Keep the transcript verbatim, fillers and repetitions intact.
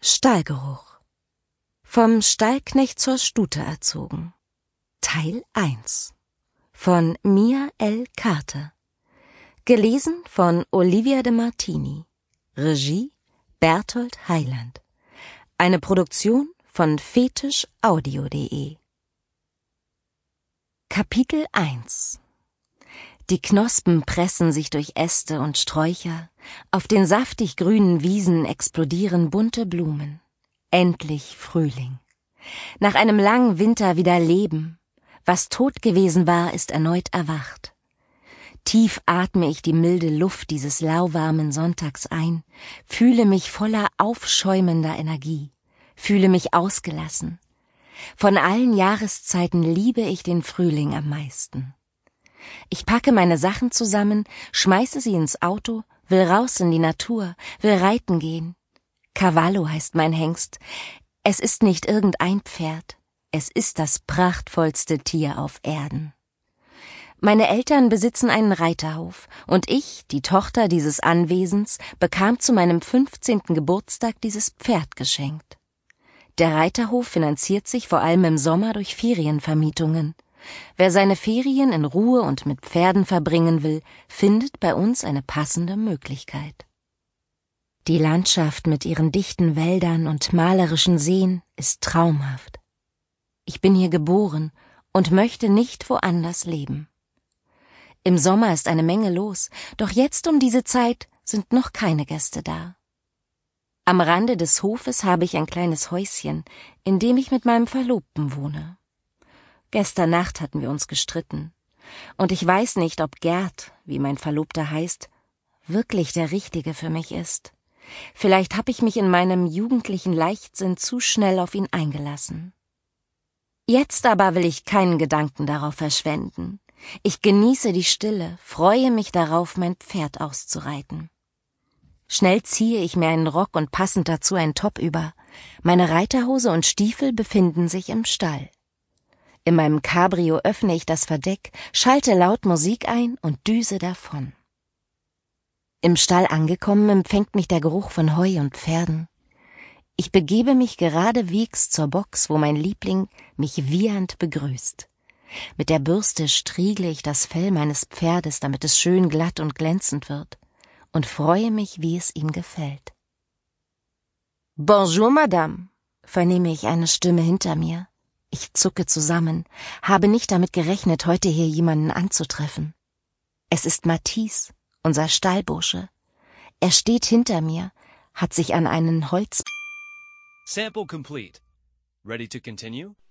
Stallgeruch. Vom Stallknecht zur Stute erzogen. Teil eins. Von Mia L. Carter. Gelesen von Olivia de Martini. Regie Berthold Heiland. Eine Produktion von fetisch audio punkt de. Kapitel eins. Die Knospen pressen sich durch Äste und Sträucher, auf den saftig grünen Wiesen explodieren bunte Blumen. Endlich Frühling. Nach einem langen Winter wieder Leben. Was tot gewesen war, ist erneut erwacht. Tief atme ich die milde Luft dieses lauwarmen Sonntags ein, fühle mich voller aufschäumender Energie, fühle mich ausgelassen. Von allen Jahreszeiten liebe ich den Frühling am meisten. Ich packe meine Sachen zusammen, schmeiße sie ins Auto, will raus in die Natur, will reiten gehen. Cavallo heißt mein Hengst. Es ist nicht irgendein Pferd, es ist das prachtvollste Tier auf Erden. Meine Eltern besitzen einen Reiterhof und ich, die Tochter dieses Anwesens, bekam zu meinem fünfzehnten Geburtstag dieses Pferd geschenkt. Der Reiterhof finanziert sich vor allem im Sommer durch Ferienvermietungen. Wer seine Ferien in Ruhe und mit Pferden verbringen will, findet bei uns eine passende Möglichkeit. Die Landschaft mit ihren dichten Wäldern und malerischen Seen ist traumhaft. Ich bin hier geboren und möchte nicht woanders leben. Im Sommer ist eine Menge los, doch jetzt um diese Zeit sind noch keine Gäste da. Am Rande des Hofes habe ich ein kleines Häuschen, in dem ich mit meinem Verlobten wohne. Gestern Nacht hatten wir uns gestritten, und ich weiß nicht, ob Gerd, wie mein Verlobter heißt, wirklich der Richtige für mich ist. Vielleicht habe ich mich in meinem jugendlichen Leichtsinn zu schnell auf ihn eingelassen. Jetzt aber will ich keinen Gedanken darauf verschwenden. Ich genieße die Stille, freue mich darauf, mein Pferd auszureiten. Schnell ziehe ich mir einen Rock und passend dazu einen Top über. Meine Reiterhose und Stiefel befinden sich im Stall. In meinem Cabrio öffne ich das Verdeck, schalte laut Musik ein und düse davon. Im Stall angekommen empfängt mich der Geruch von Heu und Pferden. Ich begebe mich geradewegs zur Box, wo mein Liebling mich wiehernd begrüßt. Mit der Bürste striegle ich das Fell meines Pferdes, damit es schön glatt und glänzend wird, und freue mich, wie es ihm gefällt. »Bonjour, Madame«, vernehme ich eine Stimme hinter mir. Ich zucke zusammen, habe nicht damit gerechnet, heute hier jemanden anzutreffen. Es ist Matisse, unser Stallbursche. Er steht hinter mir, hat sich an einen Holz... Sample complete. Ready to continue?